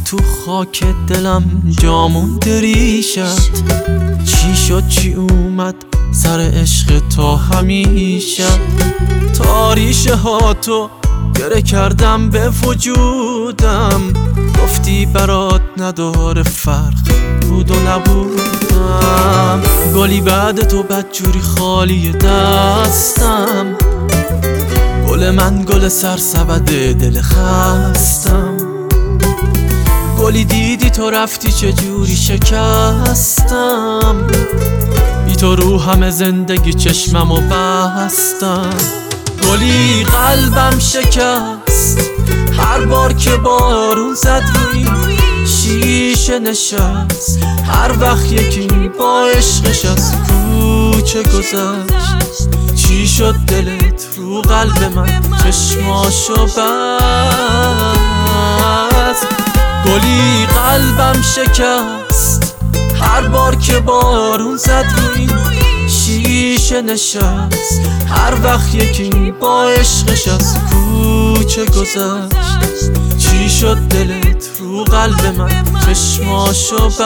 تو خاک دلم جامون ریشت. چی شد چی اومد سر عشق تا همیشه؟ تا ریشه ها تو گره کردم به وجودم. گفتی برات نداره فرق بود و نبودم. گلی بعد تو بدجوری خالی دستم. گل من گل سرسبد دل خستم. گلی دیدی تو رفتی چجوری شکستم. بی تو رو همه زندگی چشممو بستم. گلی قلبم شکست هر بار که بارون زد روی شیشه نشست. هر وقت یکی با عشقش از کوچه گذشت. چی شد دلت رو قلب من چشماشو بست؟ گلی قلبم شکست هر بار که بارون زد روی شیشه نشست. هر وقت یکی با عشقش از کوچه گذشت. چی شد دلت رو قلب من چشماشو بست؟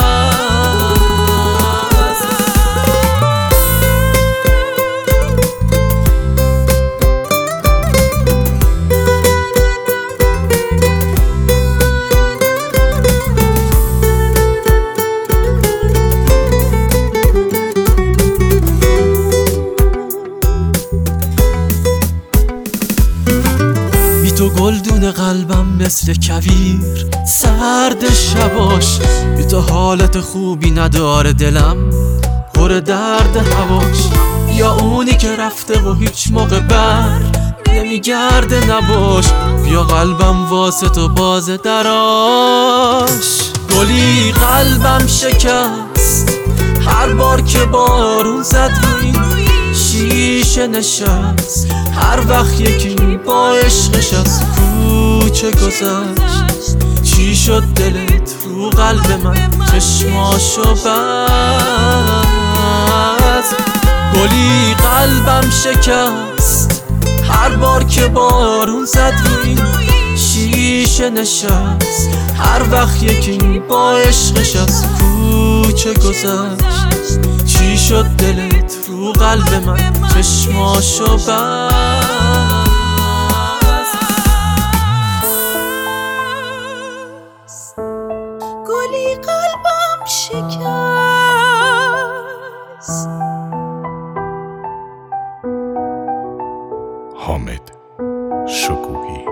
تو گلدون قلبم مثل کویر سرد شباش. بی تو حالت خوبی نداره دلم پر درد هواش. یا اونی که رفته و هیچ موقع بر نمیگرده نباش. یا قلبم واسه تو باز دراش. گلی قلبم شکست هر بار که بارون زد روی شیشه نشست. هر وقت یکی با عشقش از کوچه گذشت. چی شد دلت رو قلب من چشماشو بست؟ گلی قلبم شکست هر بار که بارون زد روی شیشه نشست. هر وقت یکی با عشقش از کوچه گذشت. چی شد دلت رو قلب من چشماشو بست؟ گلی قلبم شکست. حامد شکوهی.